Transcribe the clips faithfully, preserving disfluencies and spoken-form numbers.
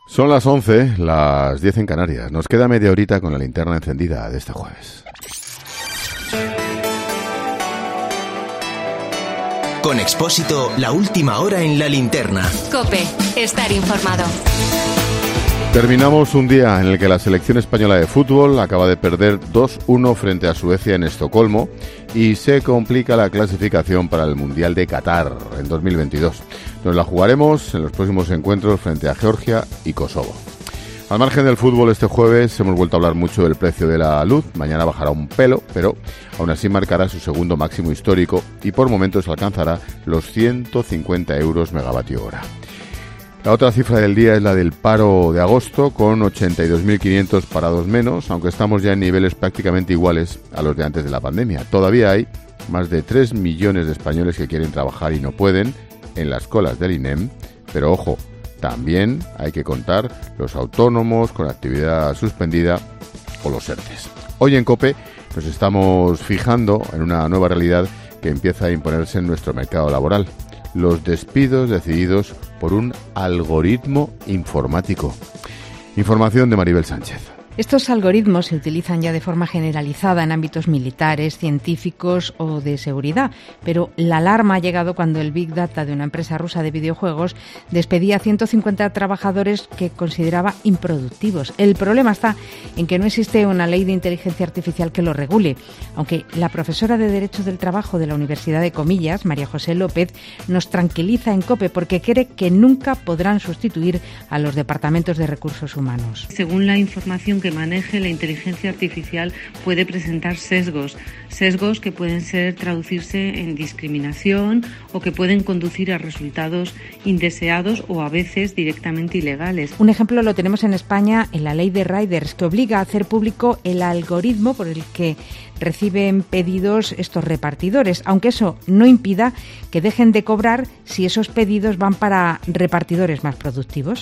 Son las once, las diez en Canarias. Nos queda media horita con la linterna encendida de este jueves. Con Expósito, la última hora en la linterna. COPE, estar informado. Terminamos un día en el que la selección española de fútbol acaba de perder dos uno frente a Suecia en Estocolmo y se complica la clasificación para el Mundial de Qatar en dos mil veintidós. Nos la jugaremos en los próximos encuentros frente a Georgia y Kosovo. Al margen del fútbol, este jueves hemos vuelto a hablar mucho del precio de la luz. Mañana bajará un pelo, pero aún así marcará su segundo máximo histórico y por momentos alcanzará los ciento cincuenta euros megavatio hora. La otra cifra del día es la del paro de agosto, con ochenta y dos mil quinientos parados menos, aunque estamos ya en niveles prácticamente iguales a los de antes de la pandemia. Todavía hay más de tres millones de españoles que quieren trabajar y no pueden en las colas del INEM, pero ojo, también hay que contar los autónomos con actividad suspendida o los ERTES. Hoy en COPE nos estamos fijando en una nueva realidad que empieza a imponerse en nuestro mercado laboral: los despidos decididos por un algoritmo informático. Información de Maribel Sánchez. Estos algoritmos se utilizan ya de forma generalizada en ámbitos militares, científicos o de seguridad, pero la alarma ha llegado cuando el Big Data de una empresa rusa de videojuegos despedía a ciento cincuenta trabajadores que consideraba improductivos. El problema está en que no existe una ley de inteligencia artificial que lo regule, aunque la profesora de Derecho del Trabajo de la Universidad de Comillas, María José López, nos tranquiliza en COPE porque cree que nunca podrán sustituir a los departamentos de recursos humanos. Según la información que maneje la inteligencia artificial, puede presentar sesgos, sesgos que pueden ser traducirse en discriminación o que pueden conducir a resultados indeseados o a veces directamente ilegales. Un ejemplo lo tenemos en España en la ley de riders, que obliga a hacer público el algoritmo por el que reciben pedidos estos repartidores, aunque eso no impida que dejen de cobrar si esos pedidos van para repartidores más productivos.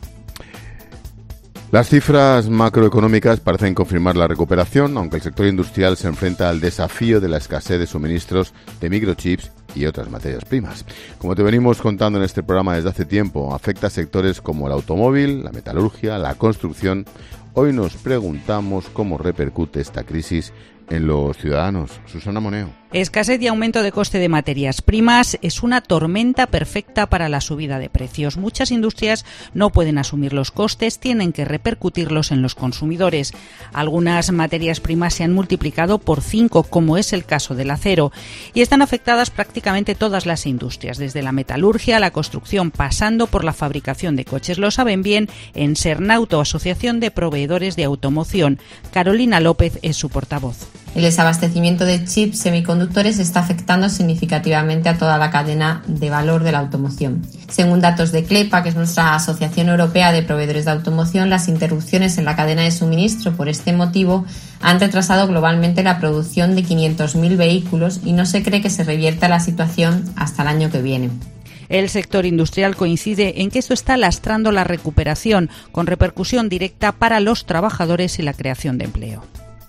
Las cifras macroeconómicas parecen confirmar la recuperación, aunque el sector industrial se enfrenta al desafío de la escasez de suministros de microchips y otras materias primas. Como te venimos contando en este programa desde hace tiempo, afecta a sectores como el automóvil, la metalurgia, la construcción. Hoy nos preguntamos cómo repercute esta crisis en los ciudadanos. Susana Moneo. Escasez y aumento de coste de materias primas es una tormenta perfecta para la subida de precios. Muchas industrias no pueden asumir los costes, tienen que repercutirlos en los consumidores. Algunas materias primas se han multiplicado por cinco, como es el caso del acero, y están afectadas prácticamente todas las industrias, desde la metalurgia a la construcción, pasando por la fabricación de coches. Lo saben bien en Sernauto, Asociación de Proveedores de Automoción. Carolina López es su portavoz. El desabastecimiento de chips semiconductores está afectando significativamente a toda la cadena de valor de la automoción. Según datos de CLEPA, que es nuestra Asociación Europea de Proveedores de Automoción, las interrupciones en la cadena de suministro por este motivo han retrasado globalmente la producción de quinientos mil vehículos y no se cree que se revierta la situación hasta el año que viene. El sector industrial coincide en que esto está lastrando la recuperación, con repercusión directa para los trabajadores y la creación de empleo.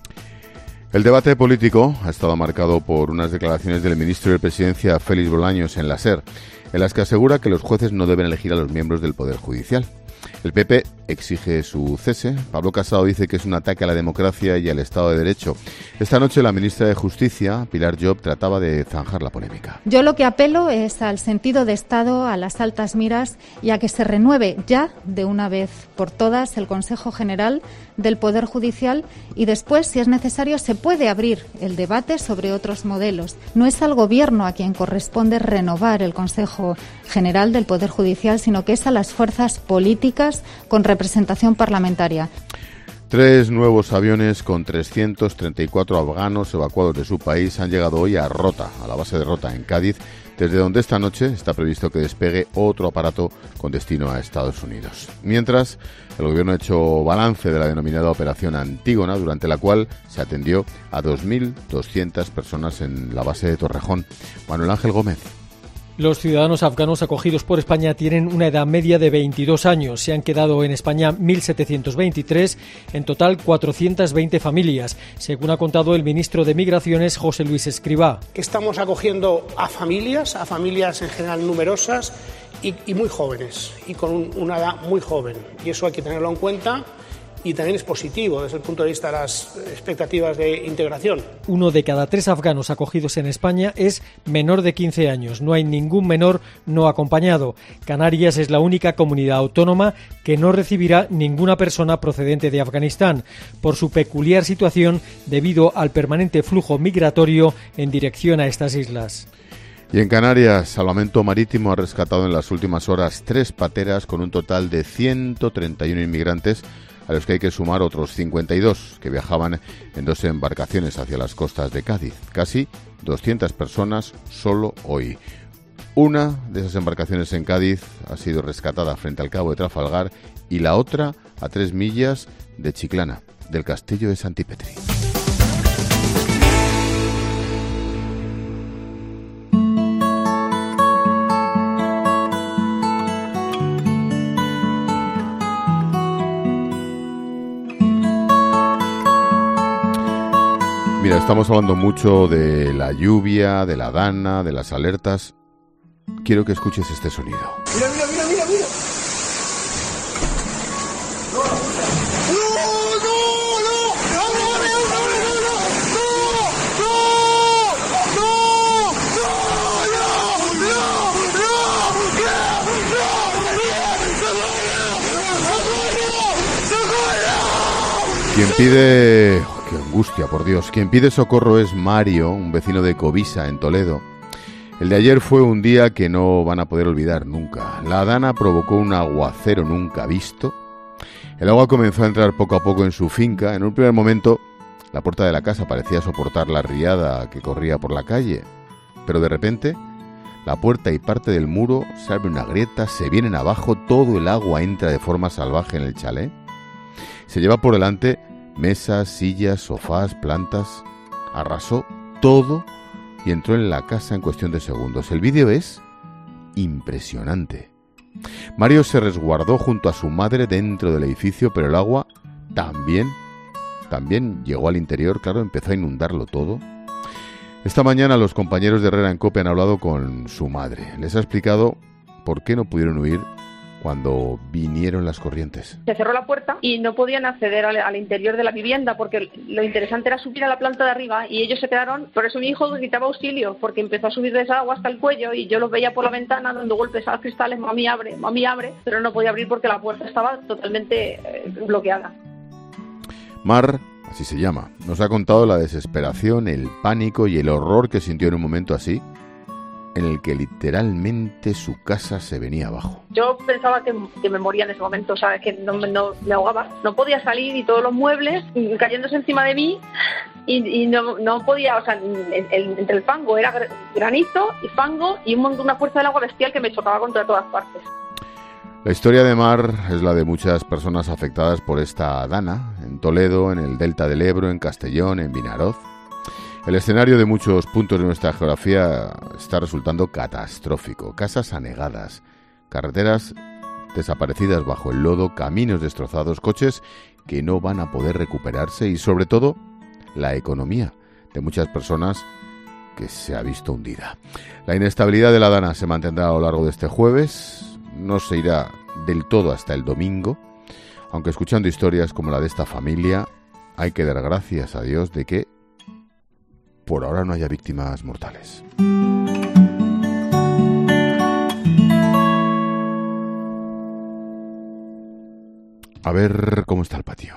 El debate político ha estado marcado por unas declaraciones del ministro de Presidencia, Félix Bolaños, en la SER, en las que asegura que los jueces no deben elegir a los miembros del Poder Judicial. El P P exige su cese. Pablo Casado dice que es un ataque a la democracia y al Estado de Derecho. Esta noche la ministra de Justicia, Pilar Llop, trataba de zanjar la polémica. Yo lo que apelo es al sentido de Estado, a las altas miras y a que se renueve ya de una vez por todas el Consejo General del Poder Judicial y después, si es necesario, se puede abrir el debate sobre otros modelos. No es al Gobierno a quien corresponde renovar el Consejo General del Poder Judicial, sino que es a las fuerzas políticas con representación parlamentaria. Tres nuevos aviones con trescientos treinta y cuatro afganos evacuados de su país han llegado hoy a Rota, a la base de Rota en Cádiz, desde donde esta noche está previsto que despegue otro aparato con destino a Estados Unidos. Mientras, el Gobierno ha hecho balance de la denominada Operación Antígona, durante la cual se atendió a dos mil doscientas personas en la base de Torrejón. Manuel Ángel Gómez. Los ciudadanos afganos acogidos por España tienen una edad media de veintidós años. Se han quedado en España mil setecientos veintitrés, en total cuatrocientas veinte familias, según ha contado el ministro de Migraciones, José Luis Escrivá. Estamos acogiendo a familias, a familias en general numerosas, y, y muy jóvenes, y con un, una edad muy joven. Y eso hay que tenerlo en cuenta. Y también es positivo desde el punto de vista de las expectativas de integración. Uno de cada tres afganos acogidos en España es menor de quince años. No hay ningún menor no acompañado. Canarias es la única comunidad autónoma que no recibirá ninguna persona procedente de Afganistán por su peculiar situación debido al permanente flujo migratorio en dirección a estas islas. Y en Canarias, Salvamento Marítimo ha rescatado en las últimas horas tres pateras con un total de ciento treinta y uno inmigrantes, a los que hay que sumar otros cincuenta y dos que viajaban en dos embarcaciones hacia las costas de Cádiz. Casi doscientas personas solo hoy. Una de esas embarcaciones en Cádiz ha sido rescatada frente al cabo de Trafalgar y la otra a tres millas de Chiclana, del castillo de Santipetri. Mira, estamos hablando mucho de la lluvia, de la dana, de las alertas. Quiero que escuches este sonido. Mira, mira, mira, mira, mira. No, no, no, no, no, Quien pide... ¡Qué angustia, por Dios! Quien pide socorro es Mario, un vecino de Covisa, en Toledo. El de ayer fue un día que no van a poder olvidar nunca. La dana provocó un aguacero nunca visto. El agua comenzó a entrar poco a poco en su finca. En un primer momento, la puerta de la casa parecía soportar la riada que corría por la calle. Pero de repente, la puerta y parte del muro se abre una grieta, se vienen abajo, todo el agua entra de forma salvaje en el chalet. Se lleva por delante mesas, sillas, sofás, plantas. Arrasó todo y entró en la casa en cuestión de segundos. El vídeo es impresionante. Mario se resguardó junto a su madre dentro del edificio, pero el agua también, también llegó al interior, claro, empezó a inundarlo todo. Esta mañana los compañeros de Herrera en Cope han hablado con su madre. Les ha explicado por qué no pudieron huir cuando vinieron las corrientes. Se cerró la puerta y no podían acceder al, al interior de la vivienda porque lo interesante era subir a la planta de arriba y ellos se quedaron. Por eso mi hijo gritaba auxilio porque empezó a subir de esa agua hasta el cuello y yo los veía por la ventana dando golpes a los cristales, mami abre, mami abre, pero no podía abrir porque la puerta estaba totalmente eh, bloqueada. Mar, así se llama, nos ha contado la desesperación, el pánico y el horror que sintió en un momento así, en el que literalmente su casa se venía abajo. Yo pensaba que, que me moría en ese momento, ¿sabes? Que no, no, me ahogaba. No podía salir y todos los muebles cayéndose encima de mí y, y no, no podía, o sea, el, el, entre el fango era granizo y fango y un montón, una fuerza del agua bestial que me chocaba contra todas partes. La historia de Mar es la de muchas personas afectadas por esta dana, en Toledo, en el Delta del Ebro, en Castellón, en Vinaroz. El escenario de muchos puntos de nuestra geografía está resultando catastrófico. Casas anegadas, carreteras desaparecidas bajo el lodo, caminos destrozados, coches que no van a poder recuperarse y, sobre todo, la economía de muchas personas que se ha visto hundida. La inestabilidad de la dana se mantendrá a lo largo de este jueves, no se irá del todo hasta el domingo, aunque escuchando historias como la de esta familia, hay que dar gracias a Dios de que por ahora no haya víctimas mortales. A ver cómo está el patio.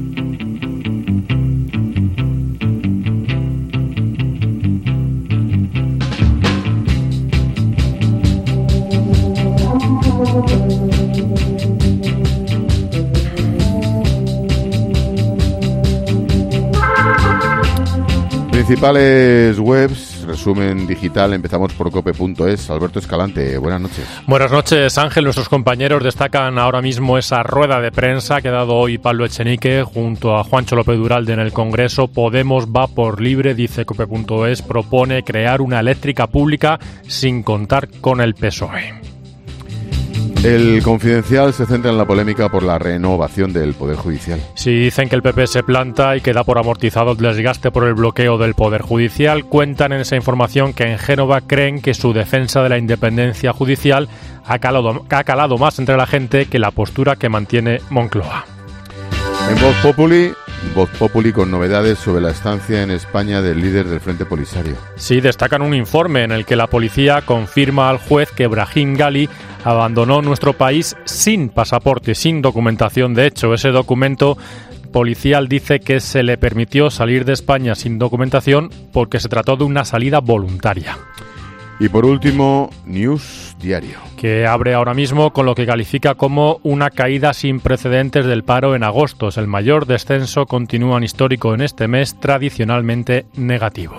Principales webs, resumen digital, empezamos por cope punto es. Alberto Escalante, buenas noches. Buenas noches, Ángel. Nuestros compañeros destacan ahora mismo esa rueda de prensa que ha dado hoy Pablo Echenique junto a Juancho López Duralde en el Congreso. Podemos va por libre, dice cope punto es, propone crear una eléctrica pública sin contar con el P S O E. El Confidencial se centra en la polémica por la renovación del Poder Judicial. Si dicen que el P P se planta y que da por amortizado el desgaste por el bloqueo del Poder Judicial, cuentan en esa información que en Génova creen que su defensa de la independencia judicial ha calado, ha calado más entre la gente que la postura que mantiene Moncloa. En Voz Populi, Voz Populi con novedades sobre la estancia en España del líder del Frente Polisario. Sí, destacan un informe en el que la policía confirma al juez que Brahim Ghali abandonó nuestro país sin pasaporte, sin documentación. De hecho, ese documento policial dice que se le permitió salir de España sin documentación porque se trató de una salida voluntaria. Y por último, News Diario, que abre ahora mismo con lo que califica como una caída sin precedentes del paro en agosto. Es el mayor descenso continúan histórico en este mes, tradicionalmente negativo.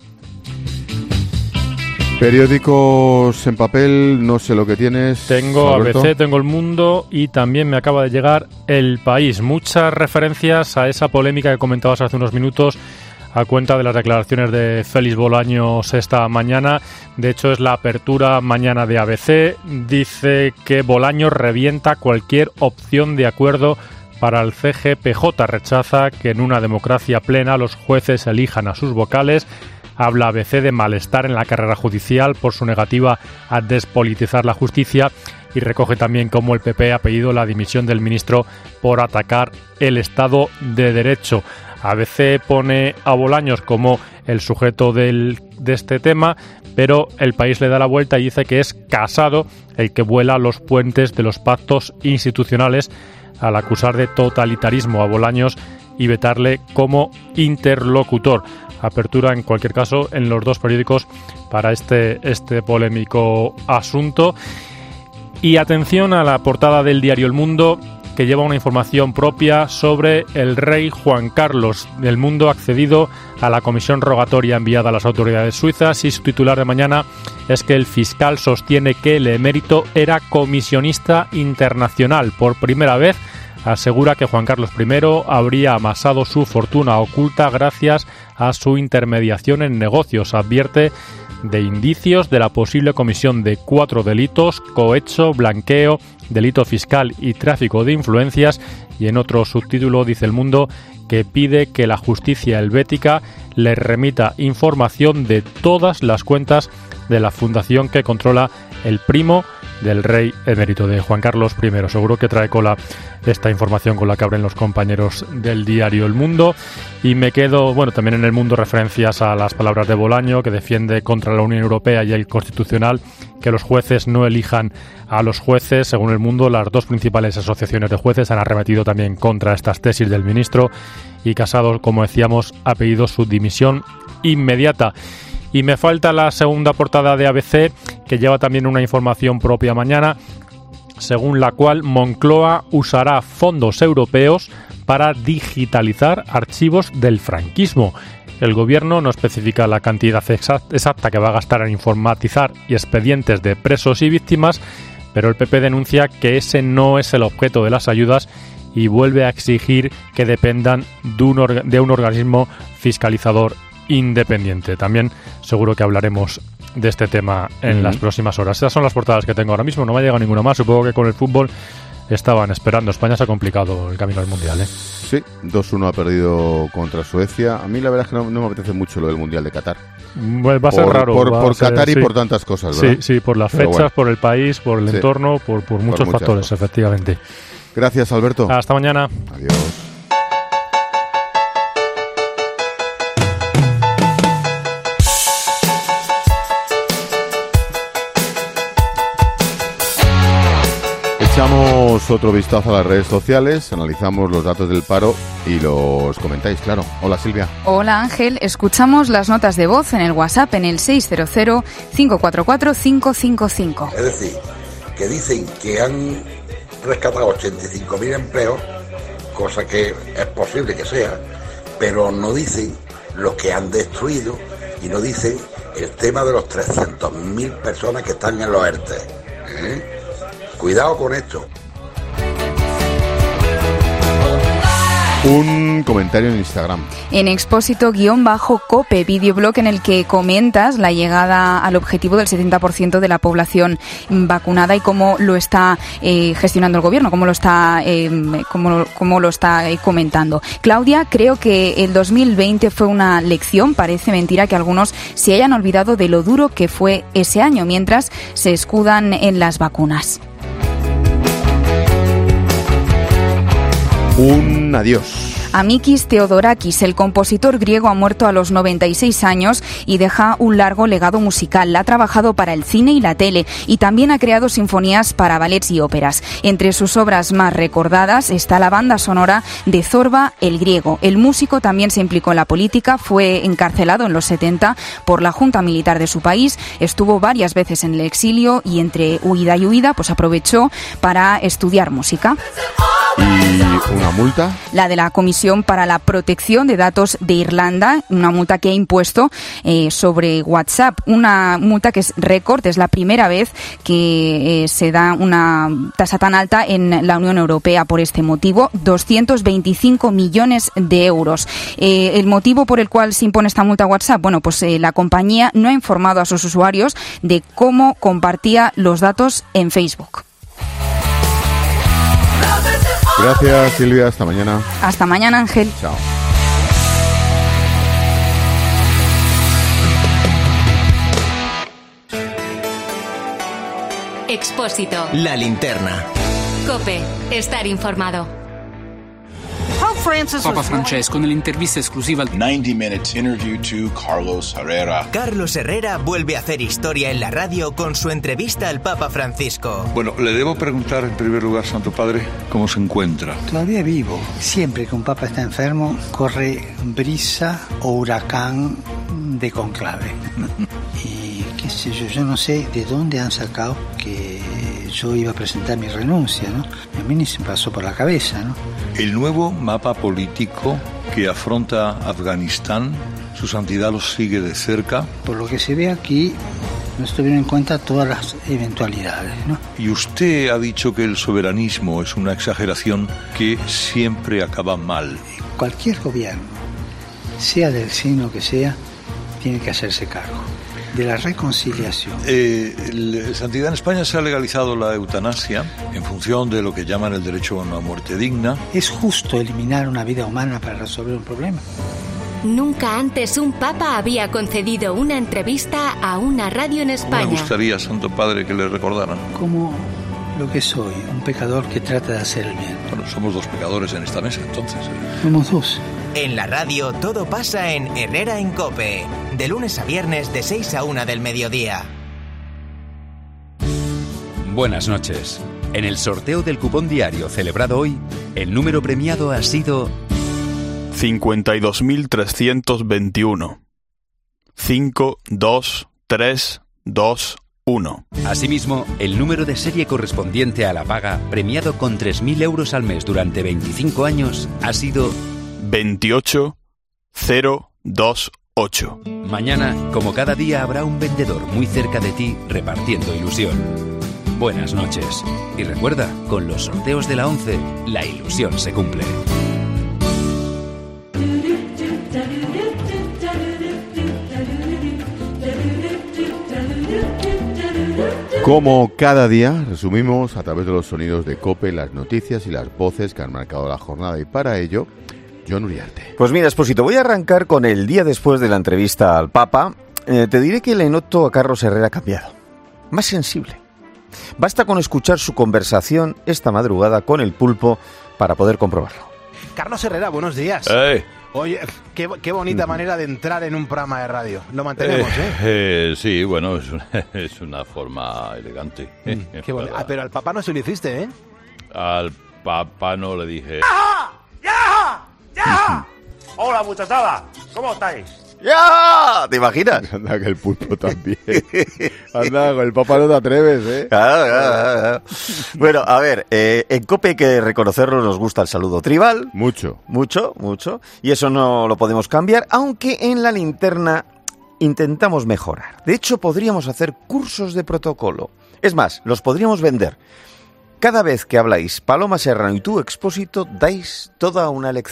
Periódicos en papel, no sé lo que tienes. Tengo Alberto. A B C, tengo El Mundo y también me acaba de llegar El País. Muchas referencias a esa polémica que comentabas hace unos minutos a cuenta de las declaraciones de Félix Bolaños esta mañana. De hecho, es la apertura mañana de A B C. Dice que Bolaños revienta cualquier opción de acuerdo para el C G P J. Rechaza que en una democracia plena los jueces elijan a sus vocales. Habla A B C de malestar en la carrera judicial por su negativa a despolitizar la justicia y recoge también cómo el P P ha pedido la dimisión del ministro por atacar el Estado de Derecho. A B C pone a Bolaños como el sujeto del, de este tema, pero El País le da la vuelta y dice que es Casado el que vuela los puentes de los pactos institucionales al acusar de totalitarismo a Bolaños y vetarle como interlocutor. Apertura, en cualquier caso, en los dos periódicos para este, este polémico asunto. Y atención a la portada del diario El Mundo, que lleva una información propia sobre el rey Juan Carlos. El Mundo ha accedido a la comisión rogatoria enviada a las autoridades suizas y su titular de mañana es que el fiscal sostiene que el emérito era comisionista internacional. Por primera vez asegura que Juan Carlos primero habría amasado su fortuna oculta gracias a su intermediación en negocios. Advierte de indicios de la posible comisión de cuatro delitos: cohecho, blanqueo, delito fiscal y tráfico de influencias. Y en otro subtítulo dice El Mundo que pide que la justicia helvética le remita información de todas las cuentas de la fundación que controla el primo del rey emérito, de Juan Carlos primero. Seguro que trae cola esta información con la que abren los compañeros del diario El Mundo. Y me quedo, bueno, también en El Mundo referencias a las palabras de Bolaño, que defiende contra la Unión Europea y el Constitucional que los jueces no elijan a los jueces. Según El Mundo, las dos principales asociaciones de jueces han arremetido también contra estas tesis del ministro y Casado, como decíamos, ha pedido su dimisión inmediata. Y me falta la segunda portada de A B C, que lleva también una información propia mañana, según la cual Moncloa usará fondos europeos para digitalizar archivos del franquismo. El gobierno no especifica la cantidad exacta que va a gastar en informatizar y expedientes de presos y víctimas, pero el P P denuncia que ese no es el objeto de las ayudas y vuelve a exigir que dependan de un, orga- de un organismo fiscalizador independiente. También seguro que hablaremos de este tema en uh-huh. las próximas horas. Esas son las portadas que tengo ahora mismo, no me ha llegado ninguna más. Supongo que con el fútbol estaban esperando. España se ha complicado el camino al Mundial, ¿eh? Sí, dos uno ha perdido contra Suecia. A mí la verdad es que no, no me apetece mucho lo del Mundial de Qatar. Pues va a ser por, raro. Por, por ser, Qatar y sí. por tantas cosas, ¿verdad? Sí, sí, por las Pero fechas, bueno. por el país, por el sí. entorno, por, por muchos por factores, cosas. efectivamente. Gracias, Alberto. Hasta mañana. Adiós. Echamos otro vistazo a las redes sociales, analizamos los datos del paro y los comentáis, claro. Hola, Silvia. Hola, Ángel. Escuchamos las notas de voz en el WhatsApp en el seis cero cero, cinco cuatro cuatro, cinco cinco cinco. Es decir, que dicen que han rescatado ochenta y cinco mil empleos, cosa que es posible que sea, pero no dicen lo que han destruido y no dicen el tema de los trescientas mil personas que están en los ERTE. ¿Eh? Cuidado con esto. Un comentario en Instagram. En expósito-cope, videoblog en el que comentas la llegada al objetivo del setenta por ciento de la población vacunada y cómo lo está eh, gestionando el gobierno, cómo lo está, eh, cómo, cómo lo está eh, comentando. Claudia, creo que el dos mil veinte fue una lección. Parece mentira que algunos se hayan olvidado de lo duro que fue ese año, mientras se escudan en las vacunas. Un adiós. Amikis Theodorakis, el compositor griego, ha muerto a los noventa y seis años y deja un largo legado musical. Ha trabajado para el cine y la tele y también ha creado sinfonías para ballets y óperas. Entre sus obras más recordadas está la banda sonora de Zorba el Griego. El músico también se implicó en la política, fue encarcelado en los setenta por la junta militar de su país, estuvo varias veces en el exilio y entre huida y huida pues aprovechó para estudiar música. ¿Y una multa? La de la Comisión para la Protección de Datos de Irlanda, una multa que ha impuesto eh, sobre WhatsApp, una multa que es récord, es la primera vez que eh, se da una tasa tan alta en la Unión Europea por este motivo, doscientos veinticinco millones de euros. Eh, el motivo por el cual se impone esta multa a WhatsApp, bueno, pues eh, la compañía no ha informado a sus usuarios de cómo compartía los datos en Facebook. Gracias, Silvia. Hasta mañana. Hasta mañana, Ángel. Chao. Expósito. La linterna. COPE. Estar informado. Papa Francesco nell'intervista esclusiva al ninety minute interview to Carlos Herrera. Carlos Herrera vuelve a hacer historia en la radio con su entrevista al Papa Francisco. Bueno, le debo preguntar en primer lugar, Santo Padre, ¿cómo se encuentra? Todavía vivo. Siempre que un papa está enfermo, corre brisa o huracán de conclave. Y qué sé yo, yo no sé de dónde han sacado que yo iba a presentar mi renuncia, ¿no? A mí ni se me pasó por la cabeza, ¿no? El nuevo mapa político que afronta Afganistán, su santidad lo sigue de cerca. Por lo que se ve aquí, no estuvieron en cuenta todas las eventualidades, ¿no? Y usted ha dicho que el soberanismo es una exageración que siempre acaba mal. Cualquier gobierno, sea del signo que sea, tiene que hacerse cargo de la reconciliación. Eh, el, Santidad, en España se ha legalizado la eutanasia en función de lo que llaman el derecho a una muerte digna. ¿Es justo eliminar una vida humana para resolver un problema? Nunca antes un papa había concedido una entrevista a una radio en España. Me gustaría, Santo Padre, que le recordaran. Como lo que soy, un pecador que trata de hacer el bien. Bueno, somos dos pecadores en esta mesa, entonces. Somos dos. En la radio todo pasa en Herrera en COPE, de lunes a viernes de seis a una del mediodía. Buenas noches. En el sorteo del cupón diario celebrado hoy, el número premiado ha sido cincuenta y dos mil trescientos veintiuno. cinco dos tres dos uno. Asimismo, el número de serie correspondiente a la paga, premiado con tres mil euros al mes durante veinticinco años, ha sido veintiocho cero veintiocho. Mañana, como cada día, habrá un vendedor muy cerca de ti repartiendo ilusión. Buenas noches. Y recuerda, con los sorteos de la once, la ilusión se cumple. Como cada día, resumimos a través de los sonidos de COPE las noticias y las voces que han marcado la jornada, y para ello, Jon Uriarte. Pues mira, Expósito, voy a arrancar con el día después de la entrevista al Papa. Eh, te diré que le noto a Carlos Herrera cambiado, más sensible. Basta con escuchar su conversación esta madrugada con el Pulpo para poder comprobarlo. Carlos Herrera, buenos días. ¡Eh! Oye, qué, qué bonita manera de entrar en un programa de radio. Lo mantenemos, ¿eh? eh, eh sí, bueno, es una, es una forma elegante. Mm, qué bonito. Ah, pero al Papa no se lo hiciste, ¿eh? Al Papa no le dije... ¡Ya! ¡Ya! ¡Ya! Hola, muchachada. ¿Cómo estáis? ¡Ya! ¿Te imaginas? Anda, que el Pulpo también. Anda, con el Papa no te atreves, ¿eh? Ah, ah, ah. Bueno, a ver, eh, en COPE hay que reconocerlo, nos gusta el saludo tribal. Mucho. Mucho, mucho. Y eso no lo podemos cambiar, aunque en la linterna intentamos mejorar. De hecho, podríamos hacer cursos de protocolo. Es más, los podríamos vender. Cada vez que habláis Paloma Serrano y tú, Expósito, dais toda una lección.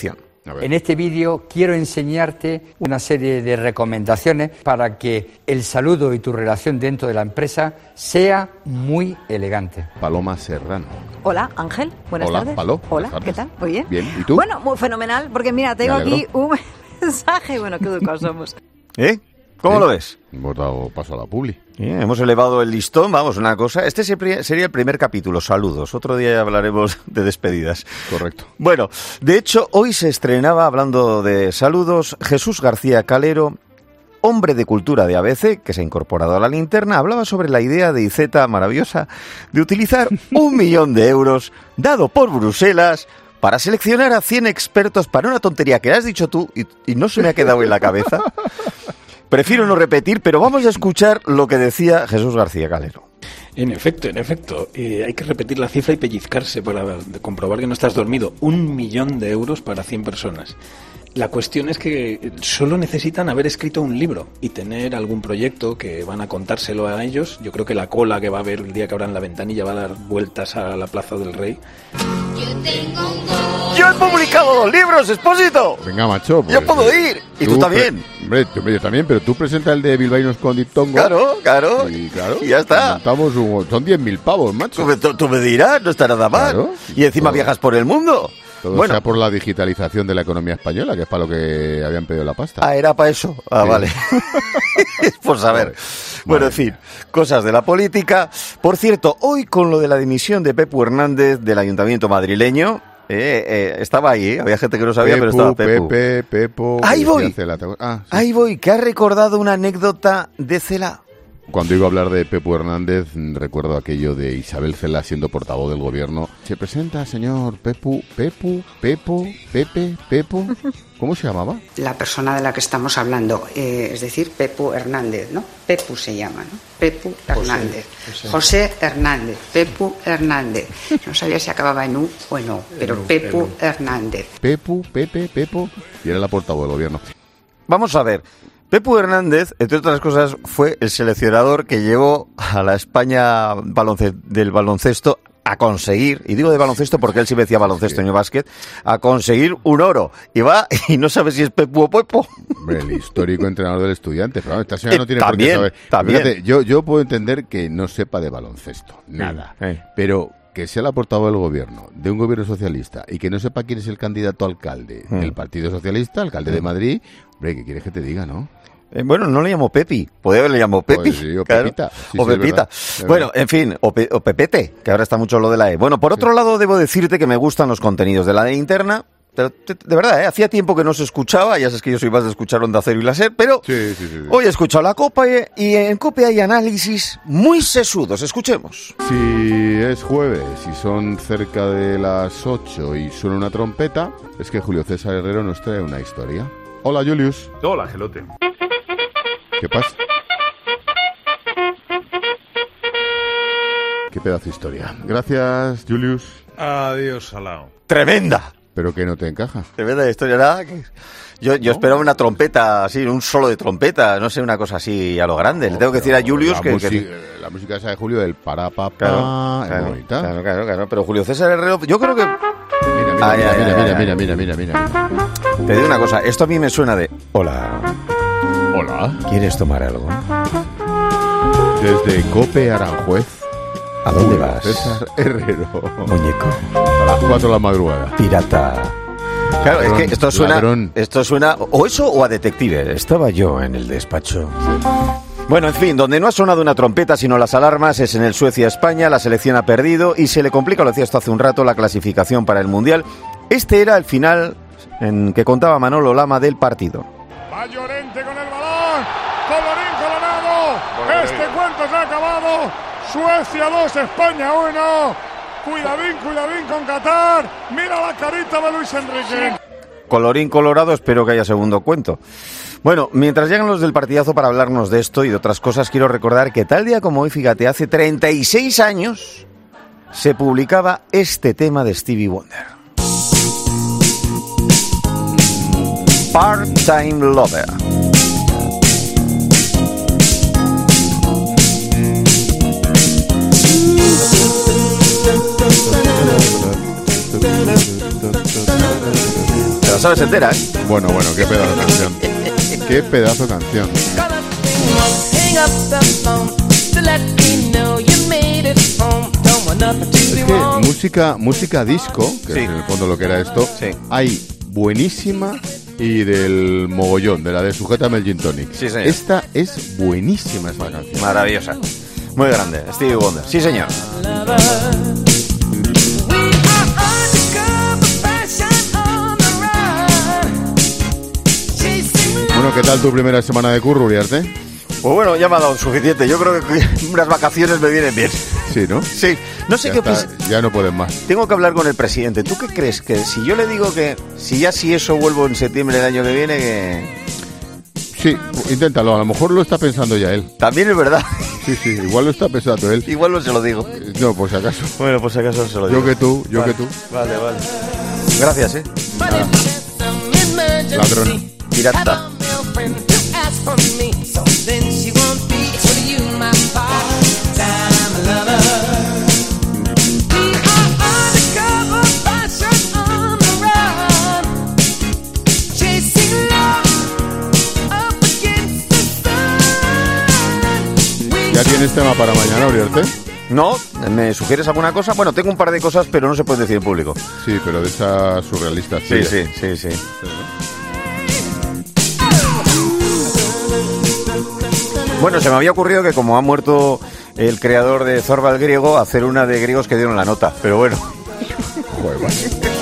En este vídeo quiero enseñarte una serie de recomendaciones para que el saludo y tu relación dentro de la empresa sea muy elegante. Paloma Serrano. Hola, Ángel. Buenas Hola, tardes. Palo. Hola, Buenas tardes. ¿qué tal? Muy bien. Bien, ¿y tú? Bueno, muy fenomenal, porque mira, tengo aquí un mensaje. Bueno, qué educados somos. ¿Eh? ¿Cómo ¿Eh? lo ves? Hemos dado paso a la publi. Bien, hemos elevado el listón, vamos, una cosa. Este sería el primer capítulo, saludos. Otro día ya hablaremos de despedidas. Correcto. Bueno, de hecho, hoy se estrenaba, hablando de saludos, Jesús García Calero, hombre de cultura de A B C, que se ha incorporado a la linterna, hablaba sobre la idea de Iceta maravillosa de utilizar un millón de euros dado por Bruselas para seleccionar a cien expertos para una tontería que has dicho tú y, y no se me ha quedado en la cabeza. Prefiero no repetir, pero vamos a escuchar lo que decía Jesús García Calero. En efecto, en efecto. Eh, hay que repetir la cifra y pellizcarse para comprobar que no estás dormido. Un millón de euros para cien personas. La cuestión es que solo necesitan haber escrito un libro y tener algún proyecto que van a contárselo a ellos. Yo creo que la cola que va a haber el día que abran la ventanilla va a dar vueltas a la Plaza del Rey. ¡Yo he publicado dos libros, Expósito! Venga, macho. Pues, ¡yo puedo ir! ¿Y tú, tú también? Hombre, yo, yo también, pero tú presenta el de Bilbaínos con Diptongo. Claro, claro. Y claro, y ya está. Un, son diez mil pavos, macho. Tú me, tú, tú me dirás, no está nada mal. Claro, y encima todo, viajas por el mundo. Todo bueno. sea por la digitalización de la economía española, que es para lo que habían pedido la pasta. Ah, era para eso. Ah, sí. Vale. Por saber. Vale. Bueno, en fin, cosas de la política. Por cierto, hoy con lo de la dimisión de Pepu Hernández del Ayuntamiento madrileño, Eh, eh, estaba ahí, ¿eh? Había gente que no sabía, Pepu, pero estaba Pepu. Pepe, Pepo... Ahí voy, ah, sí. ahí voy, que ha recordado una anécdota de Cela. Cuando iba a hablar de Pepu Hernández, recuerdo aquello de Isabel Cela siendo portavoz del gobierno. Se presenta, señor Pepu, Pepu, Pepo, Pepe, Pepo... ¿Cómo se llamaba? La persona de la que estamos hablando, eh, es decir, Pepu Hernández, ¿no? Pepu se llama, ¿no? Pepu Hernández. José, José. José Hernández, Pepu Hernández. No sabía si acababa en U o no, pero Pepu Hernández. Pepu, Pepe, Pepo, y era la portavoz del gobierno. Vamos a ver. Pepu Hernández, entre otras cosas, fue el seleccionador que llevó a la España balonce- del baloncesto a conseguir, y digo de baloncesto porque él sí decía baloncesto y no básquet, a conseguir un oro. Y va y no sabe si es Pepu o Pepo. Hombre, el histórico entrenador del Estudiante. Pero esta señora no tiene eh, también, por qué saber. También. Fíjate, yo, yo puedo entender que no sepa de baloncesto, nada. Sí, eh. Pero que sea la portavoz del gobierno, de un gobierno socialista, y que no sepa quién es el candidato a alcalde mm. del Partido Socialista, alcalde mm. de Madrid, hombre, ¿qué quieres que te diga, no? Eh, bueno, no le llamo Pepi, podría haberle llamado Pepi. Pues sí, o claro. Pepita. Sí, o sí, Pepita. Es verdad, bueno, es verdad. en fin, o, Pe- o Pepete, que ahora está mucho lo de la E. Bueno, por otro sí. lado, debo decirte que me gustan los contenidos de la interna. De, de, de verdad, ¿eh? Hacía tiempo que no se escuchaba, ya sabes que yo soy más de escuchar Onda Cero y la SER, pero sí, sí, sí, sí. hoy he escuchado la Copa y, y en COPE hay análisis muy sesudos. Escuchemos. Si es jueves y son cerca de las ocho y suena una trompeta, es que Julio César Herrero nos trae una historia. Hola, Julius. Hola, Gelote. ¿Qué pasa? Qué pedazo de historia. Gracias, Julius. Adiós, Salao. ¡Tremenda! ¿Pero qué no te encaja? Tremenda historia, nada. Que... Yo, yo ¿no? esperaba una trompeta, así, un solo de trompeta, no sé, una cosa así a lo grande. No, le tengo que decir a Julius que, música, que... La música esa de Julio, del para pa pa, claro, es claro, bonita. Claro, claro, claro. Pero Julio César Herrero, yo creo que... Mira, mira, ay, mira, ay, mira, ay, mira, mira, mira, mira, mira. Te digo una cosa, esto a mí me suena de... Hola. Hola. ¿Quieres tomar algo? Desde Cope Aranjuez. ¿A dónde vas? César Herrero. Muñeco. A las cuatro de la madrugada. Pirata. Claro, ladrón, es que esto suena, ladrón. esto suena o eso o a detective. Estaba yo en el despacho. Sí. Bueno, en fin, donde no ha sonado una trompeta sino las alarmas es en el Suecia-España. La selección ha perdido y se le complica, lo decía esto hace un rato, la clasificación para el Mundial. Este era el final en que contaba Manolo Lama del partido. Va Llorente con el balón. Colorín colorado. Colorín. Este cuento se ha acabado. Suecia dos, España uno. Cuidadín, cuidadín con Qatar. Mira la carita de Luis Enrique. Colorín colorado, espero que haya segundo cuento. Bueno, mientras llegan los del partidazo para hablarnos de esto y de otras cosas, quiero recordar que tal día como hoy, fíjate, hace treinta y seis años se publicaba este tema de Stevie Wonder. Part-Time Lover. sabes entera, ¿eh? Bueno, bueno, qué pedazo de canción. Qué pedazo de canción. Es que música, música disco, que sí. es en el fondo lo que era esto, sí. hay buenísima y del mogollón, de la de Sujétame el Gin Tonic. Sí, señor. Esta es buenísima, esta canción. Maravillosa. Muy grande, Stevie Wonder. Sí, señor. Bueno, ¿qué tal tu primera semana de curro, Uriarte? Pues bueno, ya me ha dado suficiente. Yo creo que unas vacaciones me vienen bien. Sí, ¿no? Sí. No sé ya qué... está, Pues, ya no pueden más. tengo que hablar con el presidente. ¿Tú qué crees? Que si yo le digo que... Si ya si eso vuelvo en septiembre del año que viene, que... Sí, inténtalo. A lo mejor lo está pensando ya él. También es verdad. Sí, sí, igual lo está pensando él. Igual no se lo digo. No, por si acaso. Bueno, por si acaso se lo digo. Yo que tú, yo vale. que tú. Vale, vale. Gracias, ¿eh? Nada. Ladrón. Pirata. ¿Ya tienes tema para mañana, Uriarte? No, ¿me sugieres alguna cosa? Bueno, tengo un par de cosas, pero no se puede decir en público. Sí, pero de esas surrealistas. Sí, sí, sí, sí. sí. Bueno, se me había ocurrido que como ha muerto el creador de Zorba el griego, hacer una de griegos que dieron la nota, pero bueno. Joder, vale.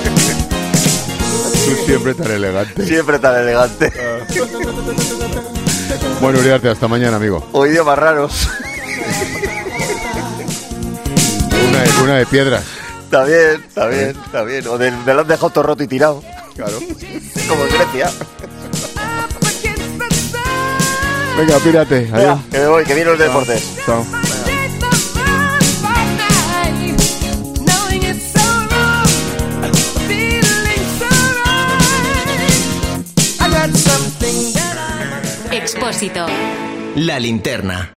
Tú siempre tan elegante. Siempre tan elegante. Bueno, Uriarte, hasta mañana, amigo. O idiomas raros. Una de, una de piedras. Está bien, está bien, está bien. O del, del han dejado todo roto y tirado. Claro. Como en Grecia. Venga, pírate. Adiós. Venga, que me voy, que vienen los deportes. Chao. Expósito. La linterna.